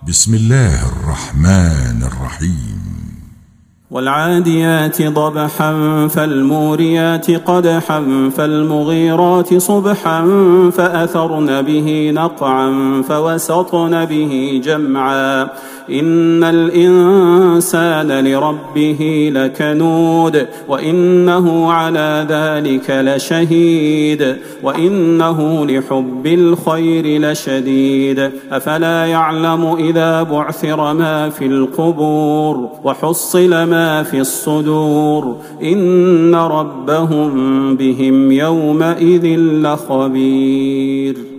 بسم الله الرحمن الرحيم. والعاديات ضبحا فالموريات قدحا فالمغيرات صبحا فأثرن به نقعا فوسطن به جمعا إن الإنسان لربه لكنود وإنه على ذلك لشهيد وإنه لحب الخير لشديد أفلا يعلم إذا بعثر ما في القبور وحصل ما في الصدور إن ربهم بهم يومئذ لخبير.